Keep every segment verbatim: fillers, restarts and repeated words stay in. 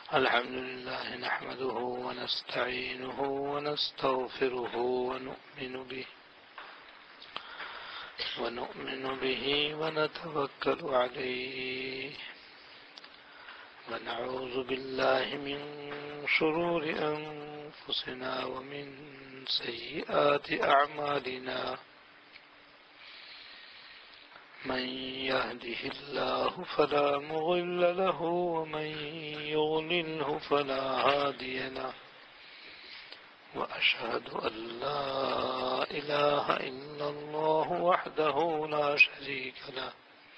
الحمد لله نحمده ونستعينه ونستغفره ونؤمن به ونؤمن به ونتوكل عليه ونعوذ بالله من شرور أنفسنا ومن سيئات أعمالنا من يهده الله فلا مضل له ومن يضلله فلا هادي له وأشهد أن لا إله إلا الله وحده لا شريك له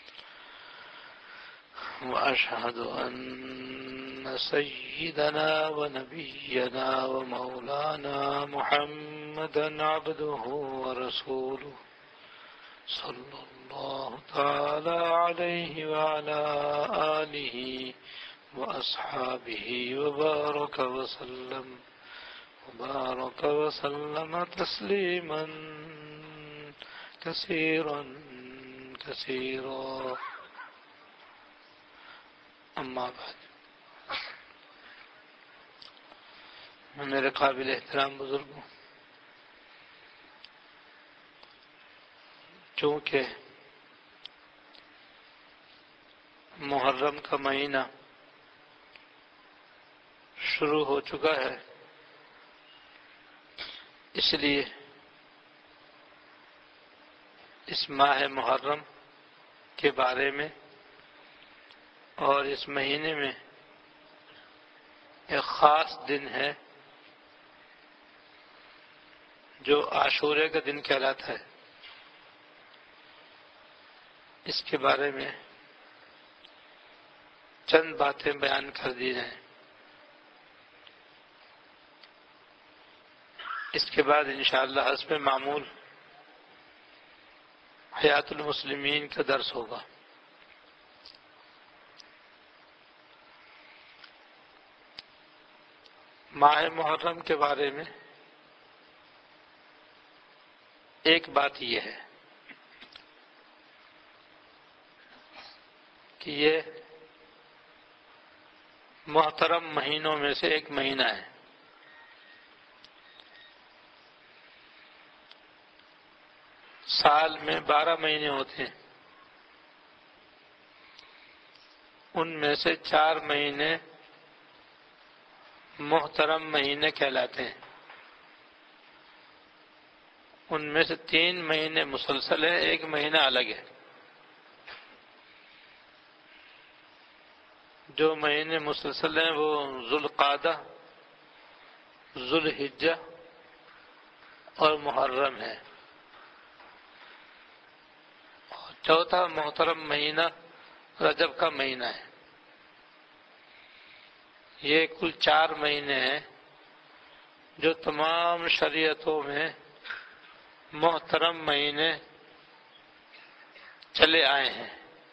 وأشهد أن سيدنا ونبينا ومولانا محمدا عبده ورسوله صلى الله تعالى عليه وعلى آله وأصحابه وبارك وسلم وبارك وسلم تسليما كثيرا كثيرا اما بعد. میرے قابل احترام بزرگوں، چونکہ محرم کا مہینہ شروع ہو چکا ہے، اس لیے اس ماہ محرم کے بارے میں اور اس مہینے میں ایک خاص دن ہے جو عاشورے کا دن کہلاتا ہے، اس کے بارے میں چند باتیں بیان کر دی جائیں۔ اس کے بعد انشاءاللہ حسب معمول حیات المسلمین کا درس ہوگا۔ ماہ محرم کے بارے میں ایک بات یہ ہے کہ یہ محترم مہینوں میں سے ایک مہینہ ہے۔ سال میں بارہ مہینے ہوتے ہیں، ان میں سے چار مہینے محترم مہینے کہلاتے ہیں، ان میں سے تین مہینے مسلسل ہیں، ایک مہینہ الگ ہے۔ جو مہینے مسلسل ہیں وہ ذوالقعدہ، ذوالحجہ اور محرم ہے، اور چوتھا محترم مہینہ رجب کا مہینہ ہے۔ یہ کل چار مہینے ہیں جو تمام شریعتوں میں محترم مہینے چلے آئے ہیں۔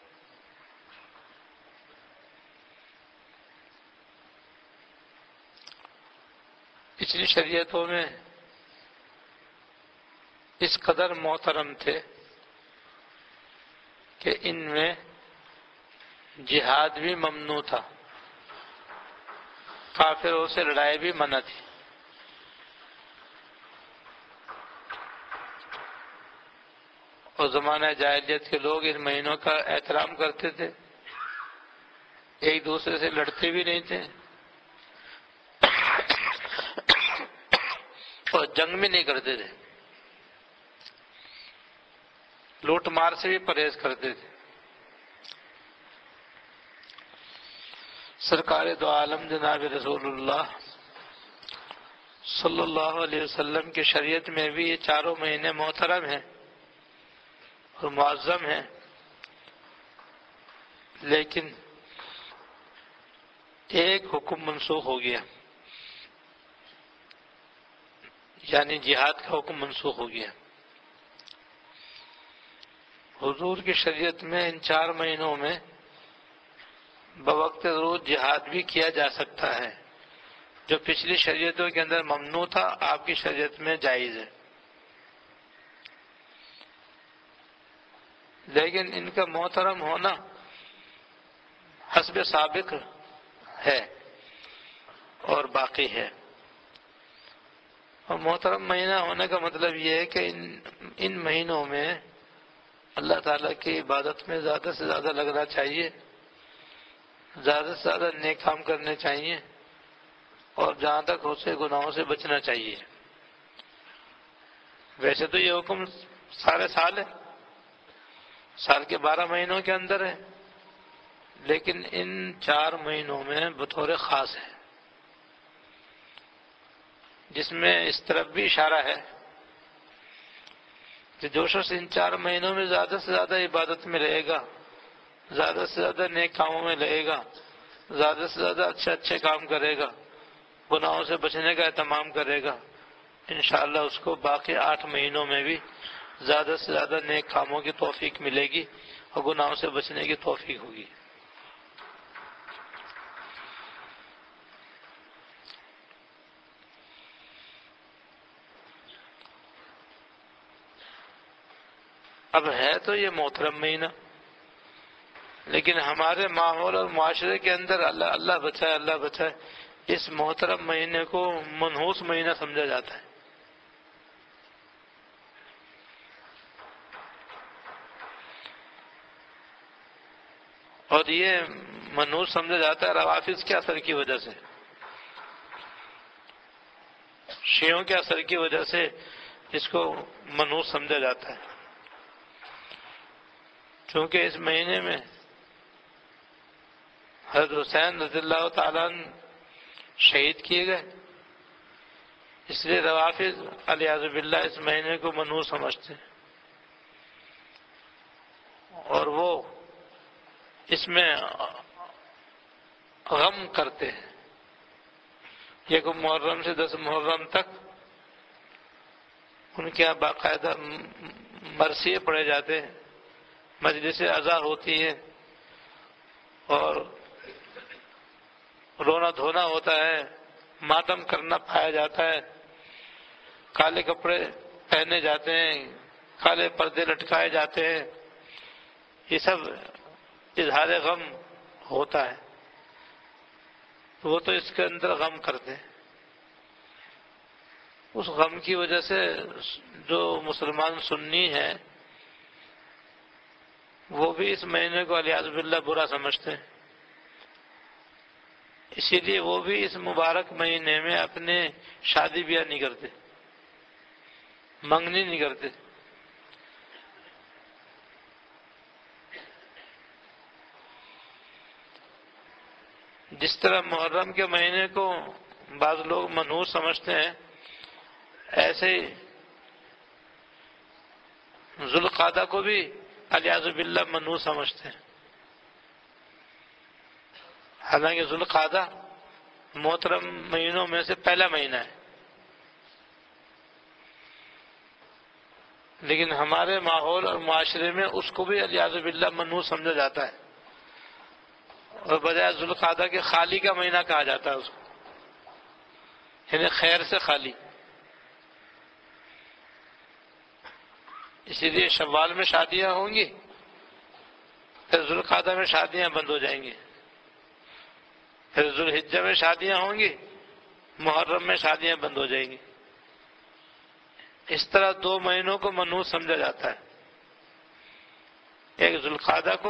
پچھلی شریعتوں میں اس قدر محترم تھے کہ ان میں جہاد بھی ممنوع تھا، کافروں سے لڑائی بھی منع تھی۔ اور زمانہ جاہلیت کے لوگ ان مہینوں کا احترام کرتے تھے، ایک دوسرے سے لڑتے بھی نہیں تھے اور جنگ بھی نہیں کرتے تھے، لوٹ مار سے بھی پرہیز کرتے تھے۔ سرکار دو عالم جناب رسول اللہ صلی اللہ علیہ وسلم کی شریعت میں بھی یہ چاروں مہینے محترم ہیں اور معظم ہیں، لیکن ایک حکم منسوخ ہو گیا، یعنی جہاد کا حکم منسوخ ہو گیا۔ حضور کی شریعت میں ان چار مہینوں میں بوقت ضرورت جہاد بھی کیا جا سکتا ہے، جو پچھلی شریعتوں کے اندر ممنوع تھا آپ کی شریعت میں جائز ہے، لیکن ان کا محترم ہونا حسب سابق ہے، اور باقی ہے۔ اور محترم مہینہ ہونے کا مطلب یہ ہے کہ ان ان مہینوں میں اللہ تعالیٰ کی عبادت میں زیادہ سے زیادہ لگنا چاہیے، زیادہ سے زیادہ نیک کام کرنے چاہیے، اور جہاں تک ہو سکے گناہوں سے بچنا چاہیے۔ ویسے تو یہ حکم سارے سال ہے، سال کے بارہ مہینوں کے اندر ہے، لیکن ان چار مہینوں میں بطور خاص ہے، جس میں اس طرف بھی اشارہ ہے کہ جو شخص ان چار مہینوں میں زیادہ سے زیادہ عبادت میں رہے گا، زیادہ سے زیادہ نیک کاموں میں رہے گا، زیادہ سے زیادہ اچھے اچھے کام کرے گا، گناہوں سے بچنے کا اہتمام کرے گا، انشاءاللہ اس کو باقی آٹھ مہینوں میں بھی زیادہ سے زیادہ نیک کاموں کی توفیق ملے گی اور گناہوں سے بچنے کی توفیق ہوگی۔ اب ہے تو یہ محترم مہینہ، لیکن ہمارے ماحول اور معاشرے کے اندر اللہ اللہ بچائے اللہ بچائے اس محترم مہینے کو منحوس مہینہ سمجھا جاتا ہے۔ اور یہ منحوس سمجھا جاتا ہے روافض کے اثر کی وجہ سے، شیعوں کے اثر کی وجہ سے اس کو منحوس سمجھا جاتا ہے، کیونکہ اس مہینے میں حضرت حسین رضی اللہ تعالیٰ عنہ شہید کیے گئے، اس لیے روافض علیاذ باللہ اس مہینے کو منحوس سمجھتے ہیں، اور وہ اس میں غم کرتے ہیں۔ یک محرم سے دس محرم تک ان کے یہاں باقاعدہ مرثیے پڑھے جاتے ہیں، مجلس عزا ہوتی ہے، اور رونا دھونا ہوتا ہے، ماتم کرنا پایا جاتا ہے، کالے کپڑے پہنے جاتے ہیں، کالے پردے لٹکائے جاتے ہیں، یہ سب اظہار غم ہوتا ہے، وہ تو اس کے اندر غم کرتے ہیں۔ اس غم کی وجہ سے جو مسلمان سنی ہیں وہ بھی اس مہینے کو علیاذ باللہ برا سمجھتے ہیں، اسی لیے وہ بھی اس مبارک مہینے میں اپنے شادی بیاہ نہیں کرتے، منگنی نہیں کرتے۔ جس طرح محرم کے مہینے کو بعض لوگ منحوس سمجھتے ہیں، ایسے ہی ذوالقعدہ کو بھی علیاذ باللہ منحوس سمجھتے ہیں، حالانکہ ذوالقعدہ محترم مہینوں میں سے پہلا مہینہ ہے، لیکن ہمارے ماحول اور معاشرے میں اس کو بھی علیاذ باللہ منحوس سمجھا جاتا ہے، اور بجائے ذوالقعدہ کے خالی کا مہینہ کہا جاتا ہے اس کو، یعنی خیر سے خالی۔ اسی لیے شوال میں شادیاں ہوں گی، پھر ذوالقعدہ میں شادیاں بند ہو جائیں گی، پھر ذوالحجہ میں شادیاں ہوں گی، محرم میں شادیاں بند ہو جائیں گی۔ اس طرح دو مہینوں کو منحوس سمجھا جاتا ہے، ایک ذوالقعدہ کو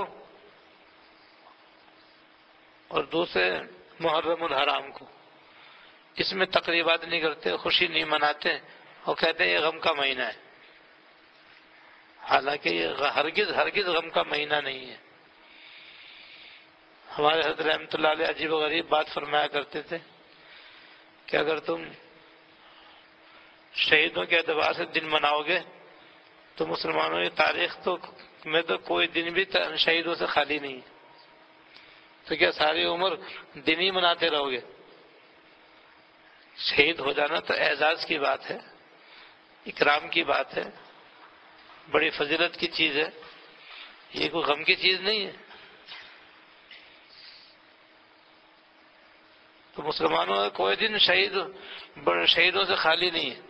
اور دوسرے محرم الحرام کو۔ اس میں تقریبات نہیں کرتے، خوشی نہیں مناتے، اور کہتے ہیں یہ غم کا مہینہ ہے، حالانکہ یہ ہرگز ہرگز غم کا مہینہ نہیں ہے۔ ہمارے حضرت رحمۃ اللہ علیہ عجیب و غریب بات فرمایا کرتے تھے کہ اگر تم شہیدوں کے اعتبار سے دن مناؤ گے تو مسلمانوں کی تاریخ تو میں تو کوئی دن بھی شہیدوں سے خالی نہیں ہے، تو کیا ساری عمر دن ہی مناتے رہو گے؟ شہید ہو جانا تو اعزاز کی بات ہے، اکرام کی بات ہے، بڑی فضیلت کی چیز ہے، یہ کوئی غم کی چیز نہیں ہے۔ تو مسلمانوں کا کوئی دن شہید شہیدوں سے خالی نہیں ہے،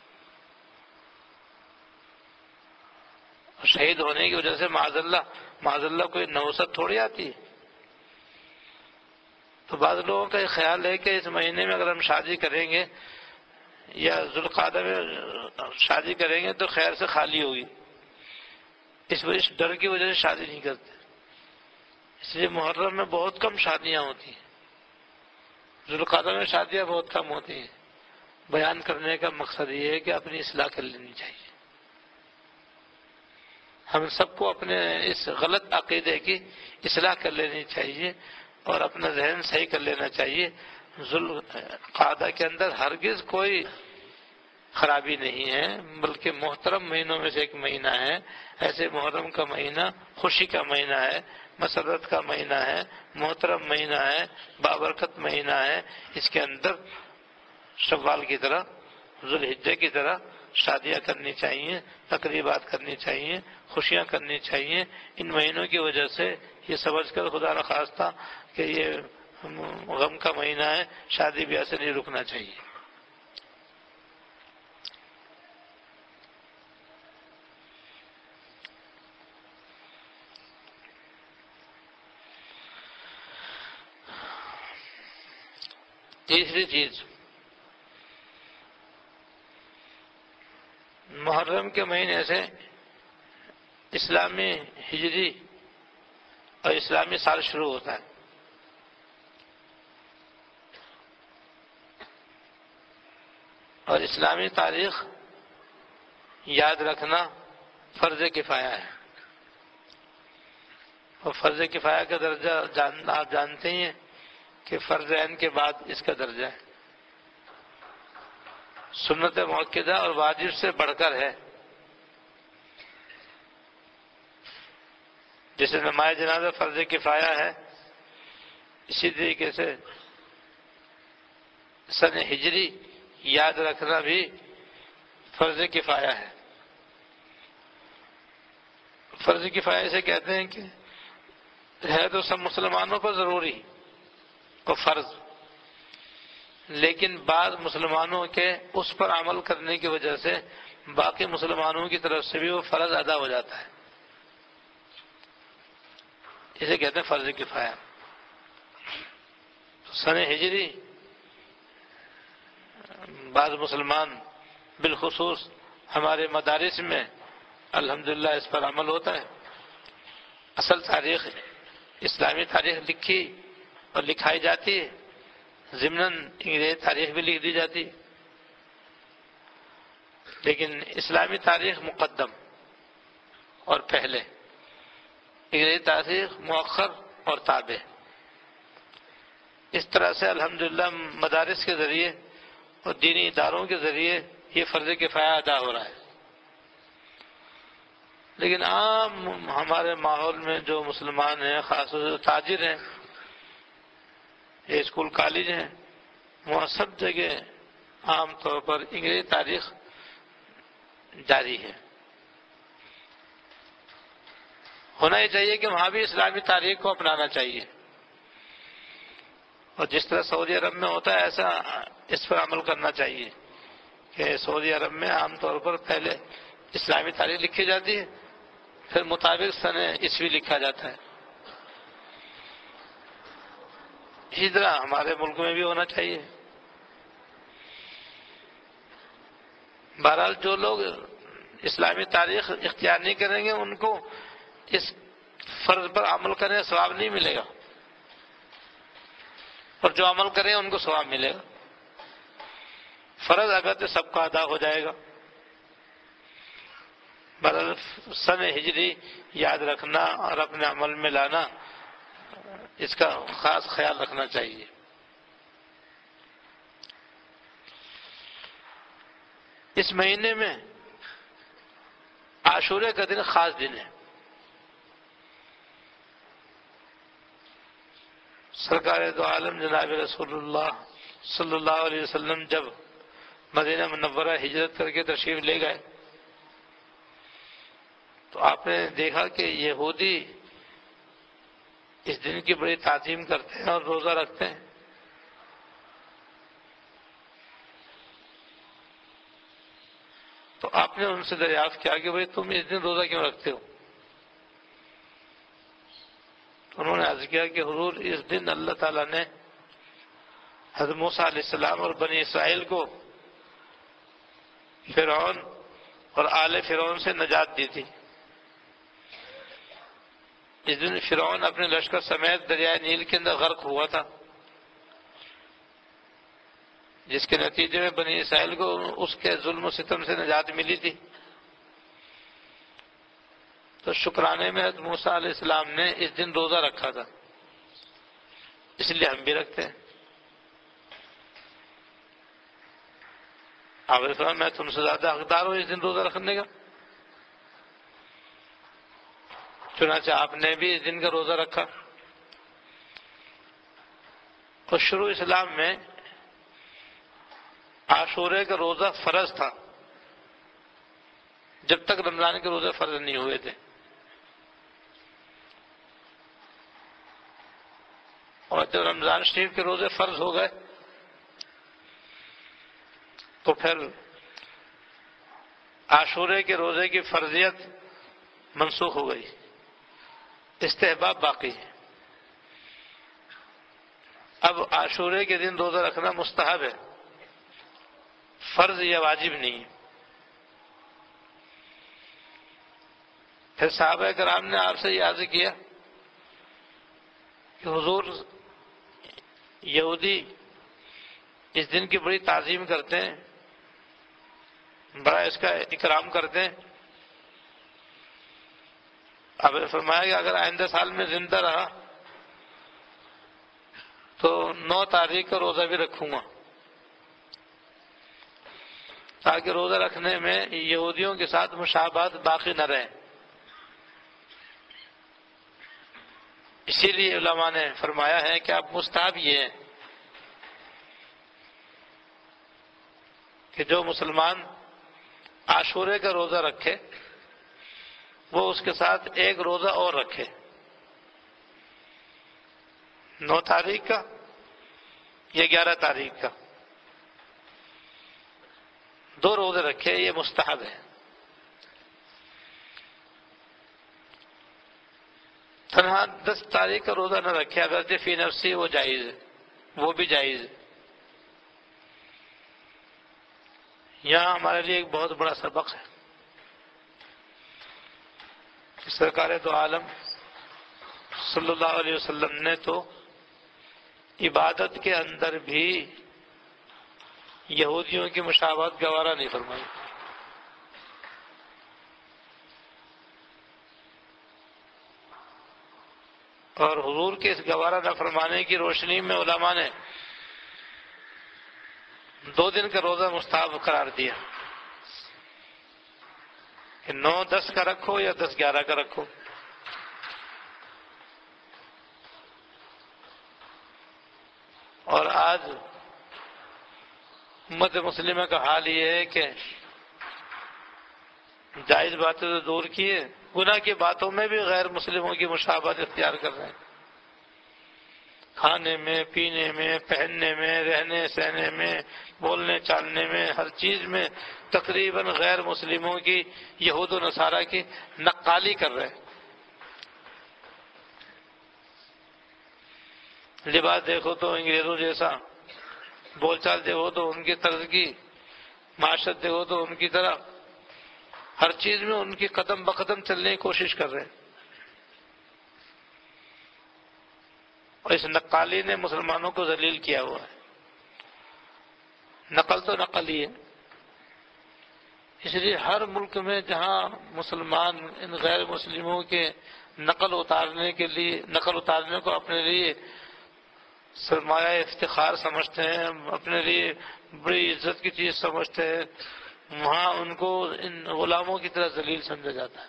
شہید ہونے کی وجہ سے معاذ اللہ معاذ اللہ کوئی نوست تھوڑی آتی ہے، تو بعض لوگوں کا یہ خیال ہے کہ اس مہینے میں اگر ہم شادی کریں گے یا ذوالقعدہ میں شادی کریں گے تو خیر سے خالی ہوگی، اس وجہ اس ڈر کی وجہ سے شادی نہیں کرتے، اس لیے محرم میں بہت کم شادیاں ہوتی ہیں، ذوالقعدہ میں شادیاں بہت کم ہوتی ہیں۔ بیان کرنے کا مقصد یہ ہے کہ اپنی اصلاح کر لینی چاہیے، ہم سب کو اپنے اس غلط عقیدے کی اصلاح کر لینی چاہیے اور اپنا ذہن صحیح کر لینا چاہیے۔ ذوالقعدہ کے اندر ہرگز کوئی خرابی نہیں ہے، بلکہ محترم مہینوں میں سے ایک مہینہ ہے۔ ایسے محرم کا مہینہ خوشی کا مہینہ ہے، مسرت کا مہینہ ہے، محترم مہینہ ہے، بابرکت مہینہ ہے۔ اس کے اندر شوال کی طرح، ذوالحجہ کی طرح شادیاں کرنی چاہیے، تقریبات کرنی چاہیے، خوشیاں کرنی چاہیے۔ ان مہینوں کی وجہ سے یہ سمجھ کر خدا نخواستہ کہ یہ غم کا مہینہ ہے، شادی بیاہ سے نہیں رکنا چاہیے۔ تیسری چیز، محرم کے مہینے سے اسلامی ہجری اور اسلامی سال شروع ہوتا ہے۔ اور اسلامی تاریخ یاد رکھنا فرض کفایہ ہے، اور فرض کفایہ کا درجہ جان آپ جانتے ہی ہیں کہ فرض عین کے بعد اس کا درجہ ہے، سنت مؤکدہ اور واجب سے بڑھ کر ہے۔ جیسے نماز جنازہ فرض کفایہ ہے، اسی طریقے سے سن ہجری یاد رکھنا بھی فرض کفایہ ہے۔ فرض کفایہ سے کہتے ہیں کہ ہے تو سب مسلمانوں پر ضروری اور فرض، لیکن بعض مسلمانوں کے اس پر عمل کرنے کی وجہ سے باقی مسلمانوں کی طرف سے بھی وہ فرض ادا ہو جاتا ہے، اسے کہتے ہیں فرض کفایہ۔ سن ہجری بعض مسلمان بالخصوص ہمارے مدارس میں الحمدللہ اس پر عمل ہوتا ہے۔ اصل تاریخ اسلامی تاریخ لکھی اور لکھائی جاتی ہے، ضمناً انگریزی تاریخ بھی لکھ دی جاتی ہے، لیکن اسلامی تاریخ مقدم اور پہلے، انگریزی تاریخ مؤخر اور تابع۔ اس طرح سے الحمدللہ مدارس کے ذریعے اور دینی اداروں کے ذریعے یہ فرض کفایہ ادا ہو رہا ہے۔ لیکن عام ہمارے ماحول میں جو مسلمان ہیں، خاص طور سے تاجر ہیں، یہ اسکول کالج ہیں، وہاں سب جگہ عام طور پر انگریزی تاریخ جاری ہے۔ ہونا ہی چاہیے کہ وہاں بھی اسلامی تاریخ کو اپنانا چاہیے، اور جس طرح سعودی عرب میں ہوتا ہے ایسا اس پر عمل کرنا چاہیے کہ سعودی عرب میں عام طور پر پہلے اسلامی تاریخ لکھی جاتی ہے، پھر مطابق سن عیسوی لکھا جاتا ہے۔ اسی طرح ہمارے ملک میں بھی ہونا چاہیے۔ بہرحال جو لوگ اسلامی تاریخ اختیار نہیں کریں گے ان کو اس فرض پر عمل کرنے کا ثواب نہیں ملے گا، اور جو عمل کریں ان کو ثواب ملے گا۔ فرض اگر تو سب کا ادا ہو جائے گا۔ بہرحال سن ہجری یاد رکھنا اور اپنے عمل میں لانا، اس کا خاص خیال رکھنا چاہیے۔ اس مہینے میں عاشورے کا دن خاص دن ہے۔ سرکار دو عالم جناب رسول اللہ صلی اللہ علیہ وسلم جب مدینہ منورہ ہجرت کر کے تشریف لے گئے تو آپ نے دیکھا کہ یہودی اس دن کی بڑی تعظیم کرتے ہیں اور روزہ رکھتے ہیں۔ تو آپ نے ان سے دریافت کیا کہ بھئی تم اس دن روزہ کیوں رکھتے ہو؟ تو انہوں نے عرض کیا کہ حضور اس دن اللہ تعالیٰ نے حضرت موسیٰ علیہ السلام اور بنی اسرائیل کو فرعون اور آل فرعون سے نجات دی تھی۔ اس دن فرعون اپنے لشکر سمیت دریائے نیل کے اندر غرق ہوا تھا، جس کے نتیجے میں بنی اسرائیل کو اس کے ظلم و ستم سے نجات ملی تھی۔ تو شکرانے میں حضرت موسیٰ علیہ السلام نے اس دن روزہ رکھا تھا، اس لیے ہم بھی رکھتے ہیں۔ آپ نے فرمایا میں تم سے زیادہ حقدار ہوں اس دن روزہ رکھنے کا، چنانچہ آپ نے بھی اس دن کا روزہ رکھا۔ اور شروع اسلام میں عاشورے کا روزہ فرض تھا، جب تک رمضان کے روزے فرض نہیں ہوئے تھے، اور جب رمضان شریف کے روزے فرض ہو گئے تو پھر عاشورے کے روزے کی فرضیت منسوخ ہو گئی، استحباب باقی ہے۔ اب عاشورے کے دن روزہ رکھنا مستحب ہے، فرض یا واجب نہیں ہے۔ پھر صحابہ کرام نے آپ سے یہ عرض کیا کہ حضور یہودی اس دن کی بڑی تعظیم کرتے ہیں، بڑا اس کا اکرام کرتے ہیں۔ آپ نے فرمایا کہ اگر آئندہ سال میں زندہ رہا تو نو تاریخ کا روزہ بھی رکھوں گا، تاکہ روزہ رکھنے میں یہودیوں کے ساتھ مشابہت باقی نہ رہے۔ اسی لیے علماء نے فرمایا ہے کہ آپ مستحب یہ ہیں کہ جو مسلمان عاشورے کا روزہ رکھے وہ اس کے ساتھ ایک روزہ اور رکھے، نو تاریخ کا یا گیارہ تاریخ کا، دو روزے رکھے، یہ مستحب ہے۔ تنہا دس تاریخ کا روزہ نہ رکھے، اگرچہ فی نفسی وہ جائز ہے، وہ بھی جائز ہے۔ یہاں ہمارے لیے ایک بہت بڑا سبق ہے کہ سرکار دو عالم صلی اللہ علیہ وسلم نے تو عبادت کے اندر بھی یہودیوں کی مشابہت گوارا نہیں فرمائی۔ اور حضور کے اس گوارا نہ فرمانے کی روشنی میں علماء نے دو دن کا روزہ مستحب قرار دیا کہ نو دس کا رکھو یا دس گیارہ کا رکھو۔ اور آج امت مسلمہ کا حال یہ ہے کہ جائز باتیں تو دور کیے، گناہ کی باتوں میں بھی غیر مسلموں کی مشابہت اختیار کر رہے ہیں، کھانے میں، پینے میں، پہننے میں، رہنے سہنے میں، بولنے چالنے میں، ہر چیز میں تقریباً غیر مسلموں کی، یہود و نصارہ کی نقالی کر رہے ہیں۔ لباس دیکھو تو انگریزوں جیسا، بول چال دیکھو تو ان کی طرز کی، معاشرت دیکھو تو ان کی طرح، ہر چیز میں ان کی قدم بقدم چلنے کی کوشش کر رہے ہیں۔ اور اس نقالی نے مسلمانوں کو ذلیل کیا ہوا ہے۔ نقل تو نقل ہی ہے، اس لیے ہر ملک میں جہاں مسلمان ان غیر مسلموں کے نقل اتارنے کے لیے نقل اتارنے کو اپنے لیے سرمایہ افتخار سمجھتے ہیں، اپنے لیے بڑی عزت کی چیز سمجھتے ہیں، وہاں ان کو ان غلاموں کی طرح ذلیل سمجھا جاتا ہے۔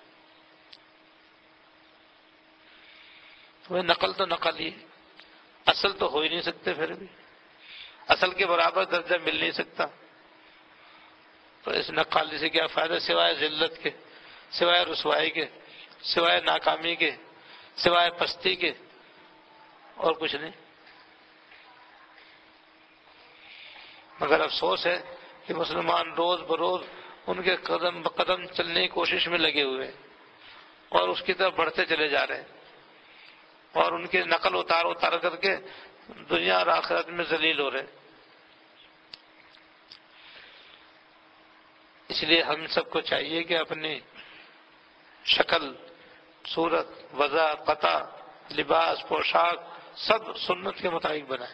وہ نقل تو نقل ہی، اصل تو ہو ہی نہیں سکتے، پھر بھی اصل کے برابر درجہ مل نہیں سکتا، تو اس نقالی سے کیا فائدہ سوائے ذلت کے، سوائے رسوائی کے، سوائے ناکامی کے، سوائے پستی کے، اور کچھ نہیں۔ مگر افسوس ہے کہ مسلمان روز بروز ان کے قدم بقدم چلنے کی کوشش میں لگے ہوئے ہیں اور اس کی طرف بڑھتے چلے جا رہے ہیں، اور ان کے نقل اتار اتار کر کے دنیا اور آخرت میں ذلیل ہو رہے. اس لیے ہم سب کو چاہیے کہ اپنی شکل، صورت، وضع، قطع، لباس، پوشاک سب سنت کے مطابق بنائیں.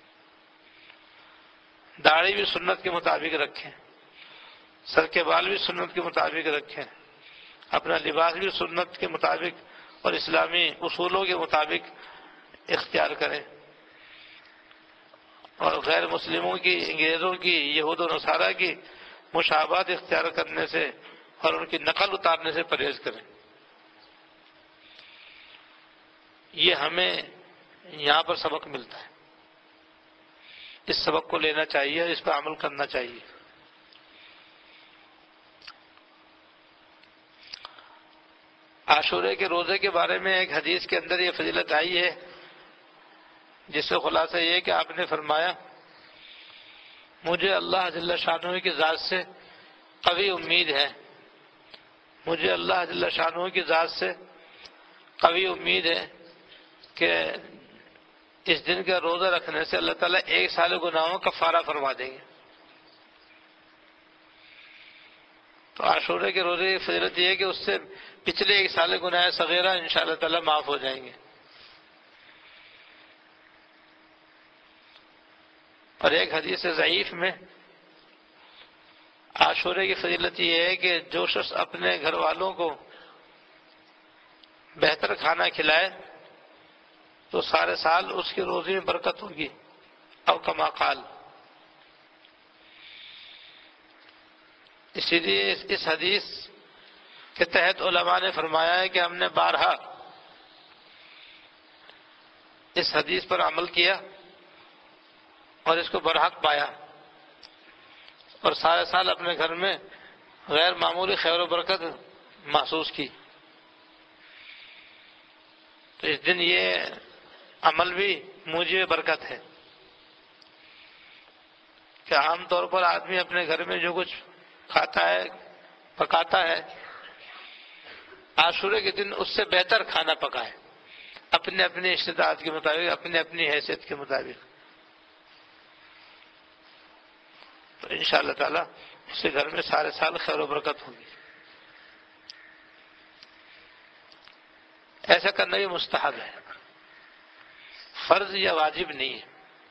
داڑھی بھی سنت کے مطابق رکھیں، سر کے بال بھی سنت کے مطابق رکھیں، اپنا لباس بھی سنت کے مطابق اور اسلامی اصولوں کے مطابق اختیار کریں، اور غیر مسلموں کی، انگریزوں کی، یہود و نصارہ کی مشابہت اختیار کرنے سے اور ان کی نقل اتارنے سے پرہیز کریں. یہ ہمیں یہاں پر سبق ملتا ہے، اس سبق کو لینا چاہیے اور اس پر عمل کرنا چاہیے. عاشورے کے روزے کے بارے میں ایک حدیث کے اندر یہ فضیلت آئی ہے، جس سے خلاصہ یہ کہ آپ نے فرمایا مجھے اللہ جل شانہ کی ذات سے قوی امید ہے، مجھے اللہ جل شانہ کی ذات سے قوی امید ہے کہ اس دن کا روزہ رکھنے سے اللہ تعالیٰ ایک سال گناہوں کا کفارہ فرما دیں گے. تو عاشورے کے روزے کی فضیلت یہ ہے کہ اس سے پچھلے ایک سال گناہ صغیرہ انشاءاللہ تعالیٰ معاف ہو جائیں گے. اور ایک حدیث ضعیف میں عاشورے کی فضیلت یہ ہے کہ جو شخص اپنے گھر والوں کو بہتر کھانا کھلائے تو سارے سال اس کی روزی میں برکت ہوگی، او کما قال. اسی لیے اس حدیث کے تحت علماء نے فرمایا ہے کہ ہم نے بارہا اس حدیث پر عمل کیا اور اس کو برحق پایا اور سارے سال اپنے گھر میں غیر معمولی خیر و برکت محسوس کی. تو اس دن یہ عمل بھی موجب برکت ہے کہ عام طور پر آدمی اپنے گھر میں جو کچھ کھاتا ہے، پکاتا ہے، عاشورے کے دن اس سے بہتر کھانا پکائے، اپنے اپنی استطاعت کے مطابق، اپنی اپنی حیثیت کے مطابق. تو انشاءاللہ تعالی اس کے گھر میں سارے سال خیر و برکت ہوگی. ایسا کرنا بھی مستحب ہے، فرض یا واجب نہیں ہے.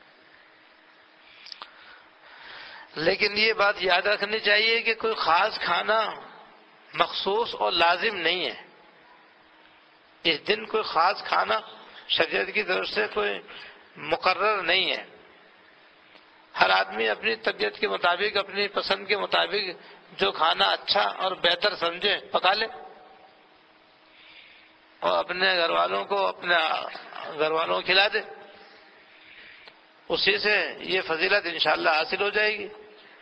لیکن یہ بات یاد رکھنی چاہیے کہ کوئی خاص کھانا مخصوص اور لازم نہیں ہے. اس دن کوئی خاص کھانا شریعت کی طرف سے کوئی مقرر نہیں ہے. ہر آدمی اپنی طبیعت کے مطابق، اپنی پسند کے مطابق جو کھانا اچھا اور بہتر سمجھے پکا لے اور اپنے گھر والوں کو اپنے گھر والوں کو کھلا دے. اسی سے یہ فضیلت انشاءاللہ حاصل ہو جائے گی.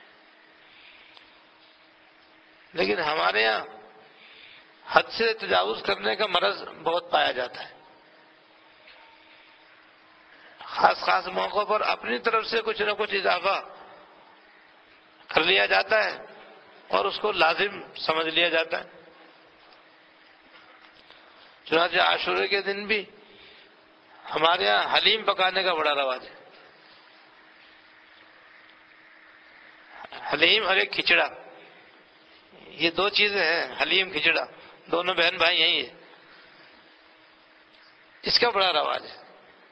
لیکن ہمارے یہاں حد سے تجاوز کرنے کا مرض بہت پایا جاتا ہے. خاص خاص موقعوں پر اپنی طرف سے کچھ نہ کچھ اضافہ کر لیا جاتا ہے اور اس کو لازم سمجھ لیا جاتا ہے. چنانچہ عاشورے کے دن بھی ہمارے یہاں حلیم پکانے کا بڑا رواج ہے. حلیم اور ایک کھچڑا، یہ دو چیزیں ہیں، حلیم کھچڑا، دونوں بہن بھائی یہی ہیں. اس کا بڑا رواج ہے.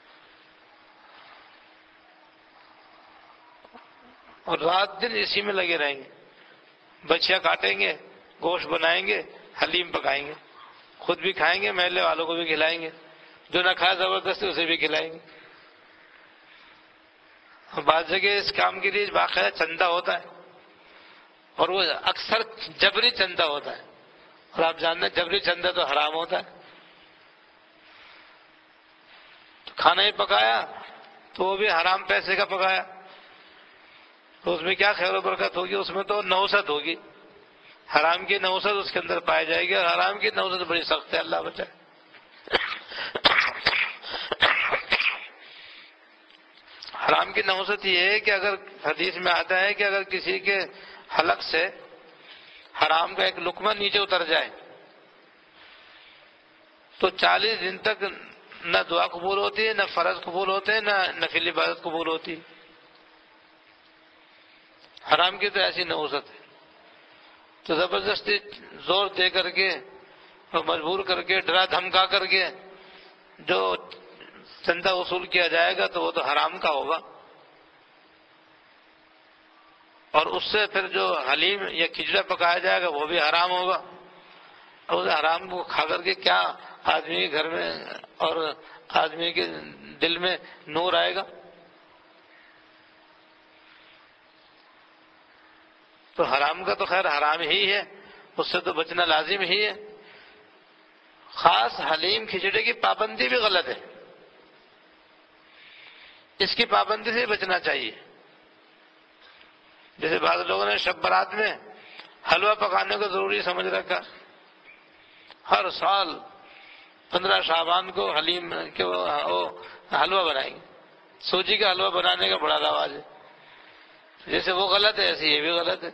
اور رات دن اسی میں لگے رہیں گے، بچیاں کاٹیں گے، گوشت بنائیں گے، حلیم پکائیں گے، خود بھی کھائیں گے، محلے والوں کو بھی کھلائیں گے، جو نہ کھائے زبردستی اسے بھی کھلائیں گے. بعض جگہ اس کام کے لیے باقاعدہ چندہ ہوتا ہے اور وہ اکثر جبری چندہ ہوتا ہے، اور آپ جانتے ہیں جبری چندہ تو حرام ہوتا ہے. تو کھانا ہی پکایا تو وہ بھی حرام پیسے کا پکایا، تو اس میں کیا خیر و برکت ہوگی؟ اس میں تو نوست ہوگی، حرام کی نوست اس کے اندر پائی جائے گی، اور حرام کی نوست بڑی سخت ہے، اللہ بچائے. حرام کی نوست یہ ہے کہ اگر حدیث میں آتا ہے کہ اگر کسی کے حلق سے حرام کا ایک لقمہ نیچے اتر جائے تو چالیس دن تک نہ دعا قبول ہوتی ہے، نہ فرض قبول ہوتے ہیں، نہ نفل عبادت قبول ہوتی ہے۔ حرام کی تو ایسی نحوست ہے، تو زبردستی زور دے کر کے اور مجبور کر کے ڈرا دھمکا کر کے جو چندہ وصول کیا جائے گا تو وہ تو حرام کا ہوگا، اور اس سے پھر جو حلیم یا کھچڑا پکایا جائے گا وہ بھی حرام ہوگا، اور اس حرام کو کھا کر کے کیا آدمی کے گھر میں اور آدمی کے دل میں نور آئے گا؟ تو حرام کا تو خیر حرام ہی ہے، اس سے تو بچنا لازم ہی ہے۔ خاص حلیم کھچڑے کی پابندی بھی غلط ہے، اس کی پابندی سے بچنا چاہیے۔ جیسے بعض لوگوں نے شب برات میں حلوہ پکانے کو ضروری سمجھ رکھا، ہر سال پندرہ شعبان کو حلیم کے وہ حلوہ بنائیں گے، سوجی کا حلوہ بنانے کا بڑا رواج ہے۔ جیسے وہ غلط ہے ایسے یہ بھی غلط ہے۔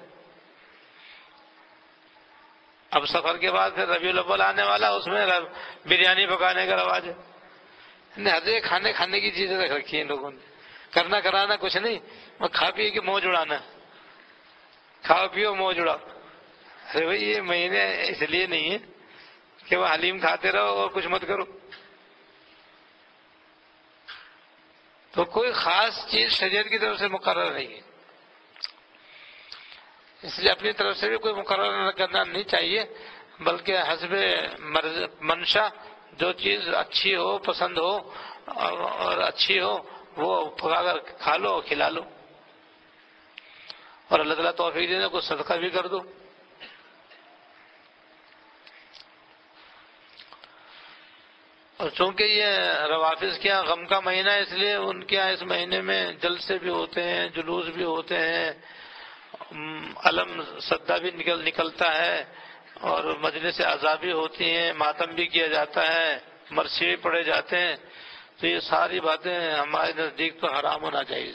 اب سفر کے بعد پھر ربیع الاول آنے والا، اس میں بریانی پکانے کا رواج ہے۔ ہر کھانے کھانے کی چیزیں رکھ رکھی ہیں لوگوں نے، کرنا کرانا کچھ نہیں، وہ کھا پی کے موج اڑانا، کھاؤ پیو موج اڑاؤ۔ ارے بھائی یہ مہینے اس لیے نہیں ہے کہ وہ حلیم کھاتے رہو اور کچھ مت کرو۔ تو کوئی خاص چیز شریعت کی طرف سے مقرر نہیں ہے، اس لیے اپنی طرف سے بھی کوئی مقرر کرنا نہیں چاہیے، بلکہ حسب منشا جو چیز اچھی ہو، پسند ہو اور اچھی ہو وہ پکا کر کھا لو اور کھلا لو، اور اللہ تعالیٰ توفیق دینے کو صدقہ بھی کر دو۔ اور چونکہ یہ روافظ کے یہاں غم کا مہینہ ہے، اس لیے ان کے یہاں اس مہینے میں جلسے بھی ہوتے ہیں، جلوس بھی ہوتے ہیں، علم صدہ بھی نکل نکلتا ہے، اور مجلس اعزا بھی ہوتی ہیں، ماتم بھی کیا جاتا ہے، مرثیے بھی پڑھے جاتے ہیں۔ تو یہ ساری باتیں ہمارے نزدیک تو حرام ہونا چاہیے۔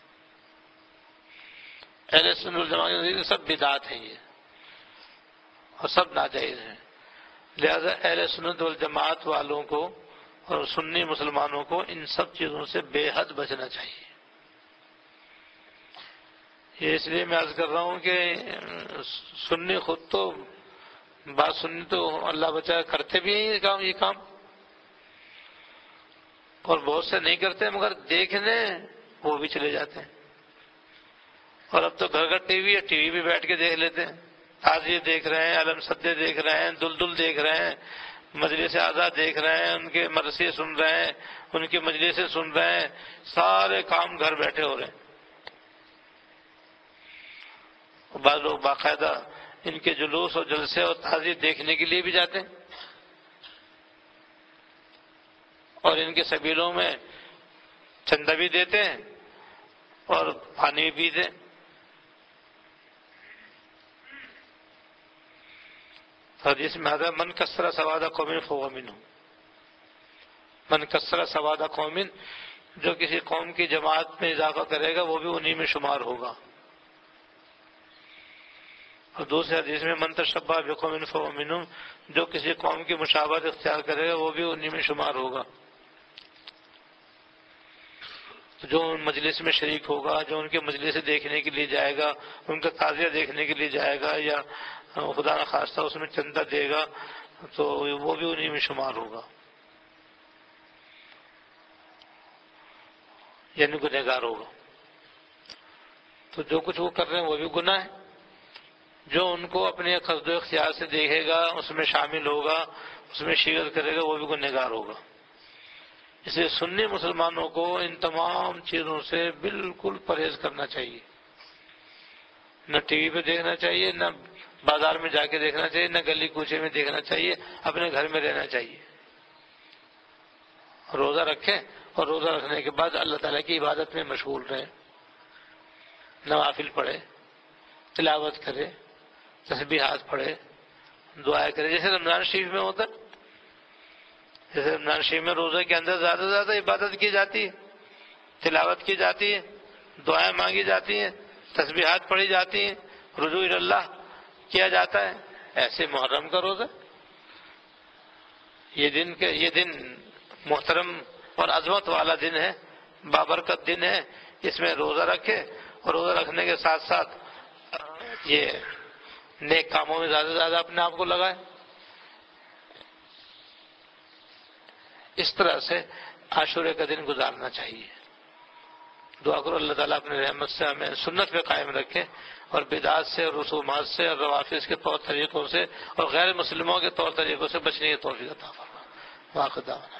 اہل سنت والجماعت کے نزدیک سب بدعات ہیں یہ، اور سب ناجائز ہیں۔ لہذا اہل سنت والجماعت والوں کو اور سنی مسلمانوں کو ان سب چیزوں سے بے حد بچنا چاہیے۔ یہ اس لیے میں عرض کر رہا ہوں کہ سنی خود تو بات سنی تو اللہ بچا کرتے بھی ہیں یہ کام یہ کام اور بہت سے نہیں کرتے، مگر دیکھنے وہ بھی چلے جاتے ہیں۔ اور اب تو گھر گھر ٹی وی ہے، ٹی وی پہ بیٹھ کے دیکھ لیتے ہیں، تعزیے دیکھ رہے ہیں، علم صدے دیکھ رہے ہیں، دلدل دیکھ رہے ہیں، مجلس اعزا دیکھ رہے ہیں، ان کے مرثیے سن رہے ہیں، ان کی مجلسیں سن رہے ہیں، سارے کام گھر بیٹھے ہو رہے ہیں۔ بعض لوگ باقاعدہ ان کے جلوس اور جلسے اور تعزیے دیکھنے کے لیے بھی جاتے ہیں، اور ان کے سبیلوں میں چندہ بھی دیتے ہیں اور پانی بھی پیتے ہیں۔ حدیث میں آتا ہے من کثر سواد قوم فهو منهم، من کثر سواد قوم، جو کسی قوم کی جماعت میں اضافہ کرے گا وہ بھی انہی میں شمار ہوگا۔ اور دوسرے حدیث میں من تشبہ بقوم فهو منهم، جو کسی قوم کی مشابہت اختیار کرے گا وہ بھی انہی میں شمار ہوگا۔ جو ان مجلس میں شریک ہوگا، جو ان کے مجلس دیکھنے کے لیے جائے گا، ان کا تعزیہ دیکھنے کے لیے جائے گا، یا خدا نخواستہ اس میں چندہ دے گا تو وہ بھی انہی میں شمار ہوگا، یعنی گنہگار ہوگا۔ تو جو کچھ وہ کر رہے ہیں وہ بھی گناہ ہے۔ جو ان کو اپنے قصد و اختیار سے دیکھے گا، اس میں شامل ہوگا، اس میں شرکت کرے گا، وہ بھی گنہگار ہوگا۔ اس لیے سنی مسلمانوں کو ان تمام چیزوں سے بالکل پرہیز کرنا چاہیے، نہ ٹی وی پہ دیکھنا چاہیے، نہ بازار میں جا کے دیکھنا چاہیے، نہ گلی کوچے میں دیکھنا چاہیے، اپنے گھر میں رہنا چاہیے۔ روزہ رکھیں اور روزہ رکھنے کے بعد اللہ تعالیٰ کی عبادت میں مشغول رہیں، نوافل پڑھے، تلاوت کرے، تسبیحات پڑھے، دعائیں کرے، جیسے رمضان شریف میں ہوتا ہے۔ جیسے رمضان شریف میں روزہ کے اندر زیادہ سے زیادہ عبادت کی جاتی ہے، تلاوت کی جاتی ہے، دعائیں مانگی جاتی ہیں، تسبیحات پڑھی جاتی ہیں، رجوع اللہ کیا جاتا ہے، ایسے محرم کا روزہ یہ دن کے یہ دن محترم اور عظمت والا دن ہے، بابرکت دن ہے، اس میں روزہ رکھے اور روزہ رکھنے کے ساتھ ساتھ یہ نیک کاموں میں زیادہ سے زیادہ اپنے آپ کو لگائے۔ اس طرح سے عاشورے کا دن گزارنا چاہیے۔ دعا کرو اللہ تعالیٰ اپنے رحمت سے ہمیں سنت پہ قائم رکھے اور بدعات سے اور رسومات سے اور روافظ کے طور طریقوں سے اور غیر مسلموں کے طور طریقوں سے بچنے کی توفیق عطا فرمائے۔ وآخر دعوانا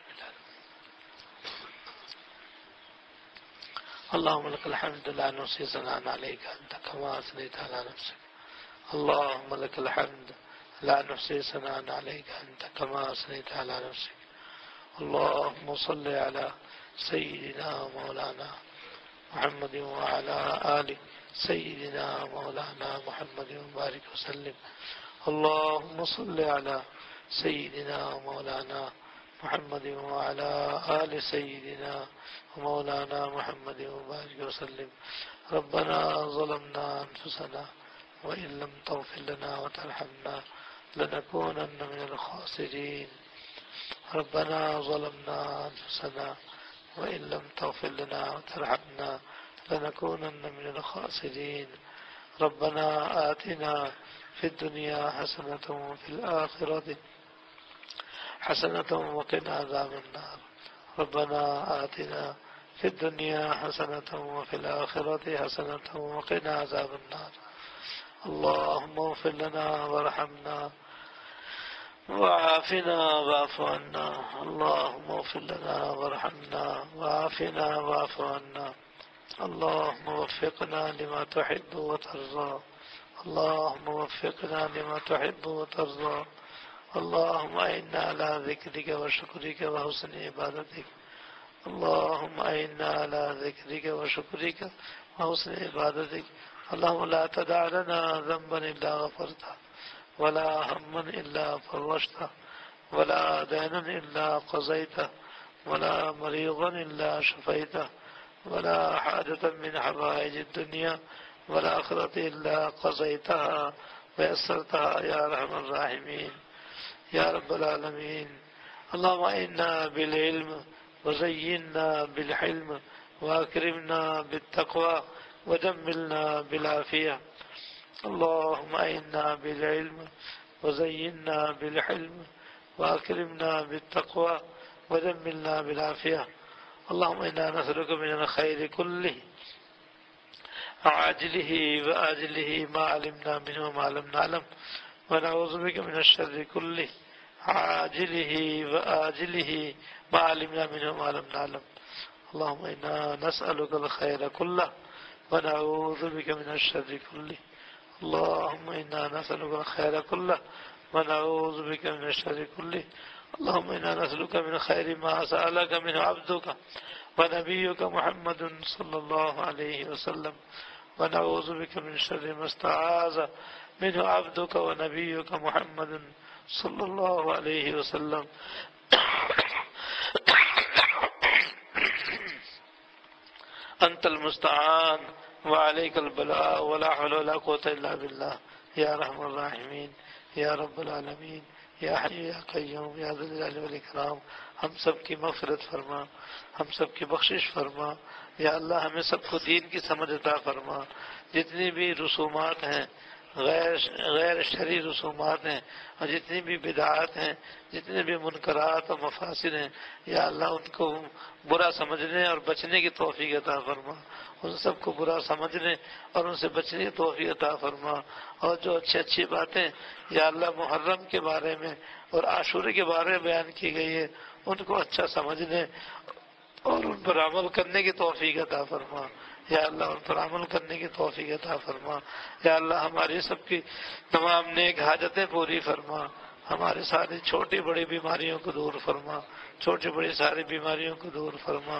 اللهم لك الحمد لا نحصي ثناء عليك أنت كما أثنيت على نفسك اللهم لك الحمد لا نحصي ثناء عليك أنت كما أثنيت على نفسك اللهم صل على سيدنا مولانا محمد وعلى آل سيدنا مولانا محمد وبارك وسلم اللهم صل على سيدنا مولانا محمد وعلى آل سيدنا مولانا محمد وبارك وسلم ربنا ظلمنا أنفسنا وإن لم تغفر لنا وترحمنا لنكونن من الخاسرين ربنا ظلمنا أنفسنا وإن لم تغفر لنا وترحمنا لنكونن من الخاسرين ربنا آتنا في الدنيا حسنة وفي الآخرة حسنة وقنا عذاب النار ربنا آتنا في الدنيا حسنة وفي الآخرة حسنة وقنا عذاب النار اللهم اغفر لنا وارحمنا وعافنا واعف عنا اللهم اغفر لنا وارحمنا وعافنا واعف عنا اللهم وفقنا لما تحب وترضى اللهم وفقنا لما تحب وترضى اللهم أعنا على ذكرك وشكرك وحسن عبادتك اللهم أعنا على ذكرك وشكرك وحسن عبادتك اللهم لا تدع لنا ذنبا إلا غفرته ولا هما إلا فرجته ولا دينا إلا قضيته ولا مريضا إلا شفيته ولا حاجة من حوائج الدنيا والآخرة إلا قضيتها ويسرتها يا أرحم الراحمين يا رب العالمين اللهم إنا بالعلم وزينا بالحلم وأكرمنا بالتقوى وجملنا بالعافية اللهم إنا بالعلم وزينا بالحلم وأكرمنا بالتقوى وجملنا بالعافية اللهم إنا نسألك من الخير كله عاجله وآجله ما علمنا منه وما لم نعلم ونعوذ بك من الشر كله عاجله وآجله ما علمنا منه وما لم نعلم اللهم إنا نسألك الخير كله ونعوذ بك من الشر كله اللهم إنا نسألك الخير كله ونعوذ بك من الشر كله اللهم إنا نسألك من خير ما سألك منه عبدك ونبيك محمد صلى الله عليه وسلم ونعوذ بك من شر ما استعاذ منه عبدك ونبيك محمد صلى الله عليه وسلم أنت المستعان وعليك البلاء ولا حول ولا قوة إلا بالله يا أرحم الراحمين يا رب العالمين یا حی یا قیوم یا ذا الجلال والاکرام ہم سب کی مغفرت فرما، ہم سب کی بخشش فرما یا اللہ، ہمیں سب کو دین کی سمجھ عطا فرما۔ جتنی بھی رسومات ہیں، غیر غیر شرعی رسومات ہیں، اور جتنی بھی بدعات ہیں، جتنے بھی منکرات اور مفاسد ہیں، یا اللہ ان کو برا سمجھنے اور بچنے کی توفیق عطا فرما، ان سب کو برا سمجھنے اور ان سے بچنے کی توفیق عطا فرما۔ اور جو اچھی اچھی باتیں یا اللہ محرم کے بارے میں اور عاشورے کے بارے میں بیان کی گئی ہے، ان کو اچھا سمجھنے اور ان پر عمل کرنے کی توفیق عطا فرما یا اللہ، ان پر عمل کرنے کی توفیق عطا فرما یا اللہ، ہماری سب کی تمام نیک حاجتیں پوری فرما، ہماری ساری چھوٹی بڑی بیماریوں کو دور فرما، چھوٹی بڑی ساری بیماریوں کو دور فرما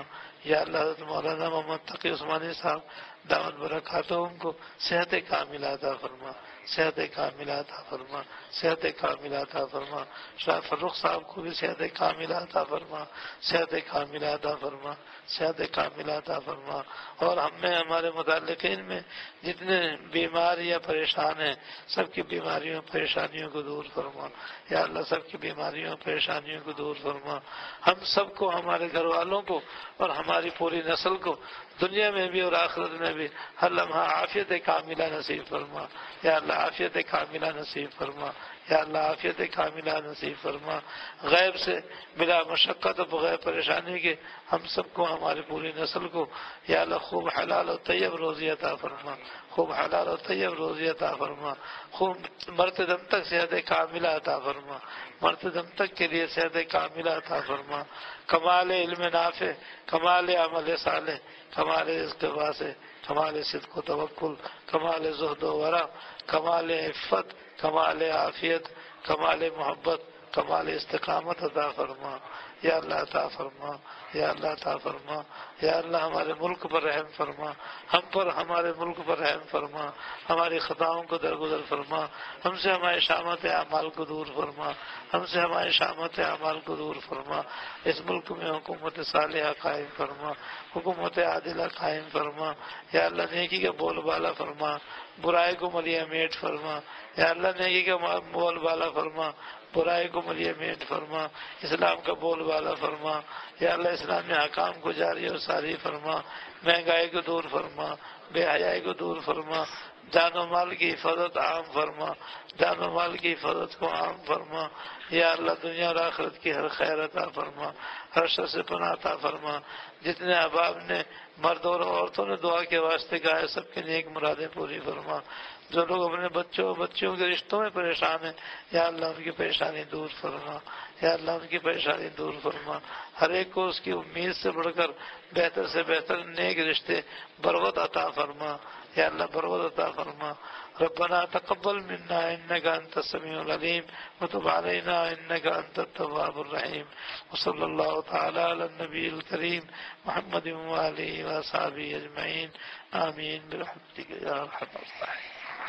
یا اللہ حضرت مولانا محمد تقی عثمانی صاحب دامت برکاتہم کو صحت کاملہ عطا فرما، صحت کاملہ عطا فرما، صحت کاملہ عطا فرما، شاہ فروخ صاحب کو بھی صحت کاملہ عطا فرما، صحت کاملہ عطا فرما، صحت کاملہ عطا فرما، اور ہم میں ہمارے متعلقین میں جتنے بیمار یا پریشان ہیں سب کی بیماریوں پریشانیوں کو دور فرما، یا اللہ سب کی بیماریوں پریشانیوں کو دور فرما، ہم سب کو، ہمارے گھر والوں کو اور ہماری پوری نسل کو دنیا میں بھی اور آخرت میں بھی ہر لمحہ عافیت کاملہ نصیب فرما، یا اللہ عافیت کاملہ نصیب فرما، یا اللہ عافیت کاملہ نصیب فرما، غیب سے بلا مشقت و بغیر پریشانی کے ہم سب کو، ہماری پوری نسل کو یا اللہ خوب حلال و طیب روزی عطا فرما، خوب حلال و طیب روزی عطا فرما، خوب مرتے دم تک صحت کاملہ عطا فرما، مرتے دم تک کے لیے صحت کاملہ عطا فرما، کمال علم نافع، کمال عمل صالح، کمال رزق واسع، کمال صدق و توکل، کمال زہد و ورع، کمال عفت، کمال عافیت، کمال محبت، کمال استقامت عطا فرما، یا اللہ عطا فرما، یا اللہ عطا فرما، یا اللہ ہمارے ملک پر رحم فرما، ہم پر، ہمارے ملک پر رحم فرما، ہماری خطاؤں کو درگزر فرما، ہم سے ہمارے شامت اعمال کو دور فرما، ہم سے ہمارے شامت اعمال کو دور فرما، اس ملک میں حکومت صالحہ قائم فرما، حکومت عادلہ قائم فرما، یا اللہ نیکی کا بول بالا فرما، برائی کو ملیہ میٹ فرما، یا اللہ نیکی کا بول بالا فرما، برائی کو ملیہ میٹ فرما، اسلام کا بول بالا فرما، یا اللہ اسلام میں حکام کو جاری اور ساری فرما، مہنگائی کو دور فرما، بے حیائی کو دور فرما، جان و مال کی حفاظت عام فرما، جان و مال کی حفاظت کو عام فرما، یا اللہ دنیا اور آخرت کی ہر خیر عطا فرما، ہر شر سے پناہ عطا فرما، جتنے احباب نے مرد اور عورتوں نے دعا کے واسطے کہا ہے سب کی نیک مرادیں پوری فرما، جو لوگ اپنے بچوں اور بچیوں کے رشتوں میں پریشان ہیں یا اللہ ان کی پریشانی دور فرما، یا اللہ ان کی پریشانی دور فرما، ہر ایک کو اس کی امید سے بڑھ کر بہتر سے بہتر نیک رشتے بروت عطا فرما، یا اللہ بروت عطا فرما، ربنا تقبل منا انك انت السميع العليم وتب علينا انك انت التواب الرحيم وصلى الله تعالى على النبي الكريم محمد وآله وصحبه اجمعين آمين برحمتك يا ارحم الراحمين.